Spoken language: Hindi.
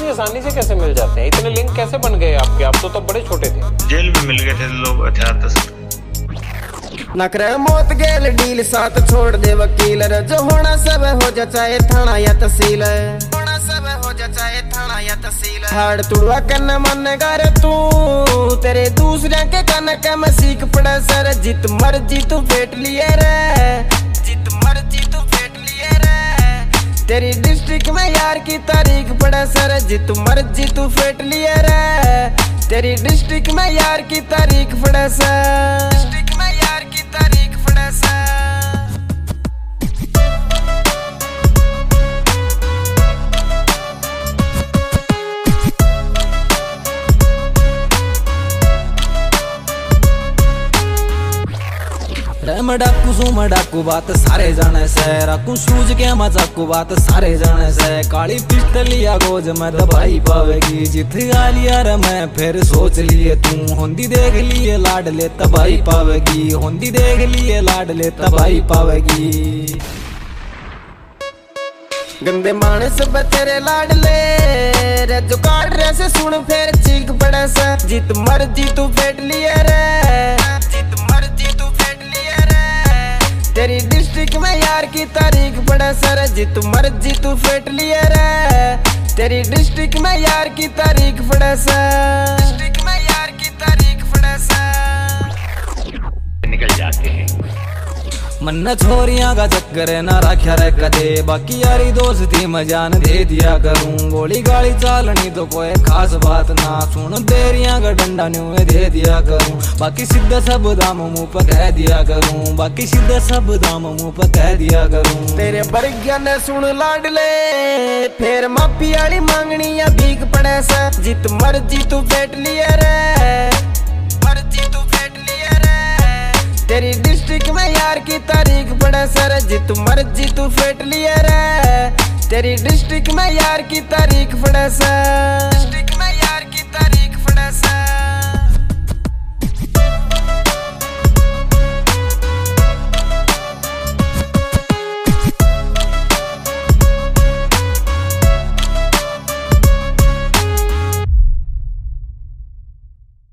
इतनी आसानी से कैसे मिल जाते हैं? इतने लिंक कैसे बन गए आपके? आप तो बड़े छोटे थे। जेल में मिल गए थे लोग हथियार तस्कर। नखरे मौत गेल डील साथ छोड़ दे वकील रे, जो होना सब हो जा चाहे थाना या तहसील, होना सब हो जा चाहे थाना या तहसील। हाड़ तुड़वा कन मन कर तू तेरे दूसरे के कन के मैं सीख पड़ा सर, जित मर्जी तू फेट लिए रे, जित मर्जी तू फेट लिए रे। तेरी डिस्ट्रिक्ट में यार की तारीख पड़ा सर, जित मर्जी तू फेट लिए रे। तेरी डिस्ट्रिक्ट में यार की तारीख पड़ा सर, डिस्ट्रिक्ट में यार की तारीख पड़ा सर। मडाकू सू मडाकू बात सारे जाने से, राकू सूझ के मजाकू बात सारे जाने से। काली पिस्टलिया गोज में दबाई पावेगी, जित गालिया रे मैं फिर सोच लिए तू। होंदी देख लिए लाड ले तबाई पावेगी, होंदी देख लिए लाड ले तबाई पावेगी। गंदे मानस बतेरे लाडले रे, जो काट रे से सुन फिर चीख पड़े से, जित मर्जी तू फेट लिए रे, जित मर्जी तू फेट लिए रे। तेरी डिस्ट्रिक्ट में यार की तारीख पड़े सर, जित मर्जी तू फेट लिए रे। तेरी डिस्ट्रिक्ट में यार की तारीख पड़े सर, डिस्ट्रिक्ट में यार की तारीख पड़े सर। निकल जाते हैं मन्ना छोरियां का चक्कर है ना रखा रे कदे, बाकी यारी दोस्ती में जान दे दिया करूं। गोली गाली चालनी तो कोई खास बात ना, सुन तेरियां का डंडा न्यू दे दिया करूं। बाकी सीधा सब दाम मुंह पर कह दिया करूं, बाकी सीधा सब दाम मुंह पर कह दिया करूं। तेरे बरगिया ने सुन लाडले फिर माफी वाली मांगनी या भीख पड़े सा, जित मर्जी तू फेट लिए रे, मर्जी तू फेट लिए रे। तेरी डिस्ट्रिक्ट में यार की तारीख पड़े सर, जित मर्जी तू फेट लिए रे। तेरी डिस्ट्रिक्ट में यार की तारीख पड़े सर।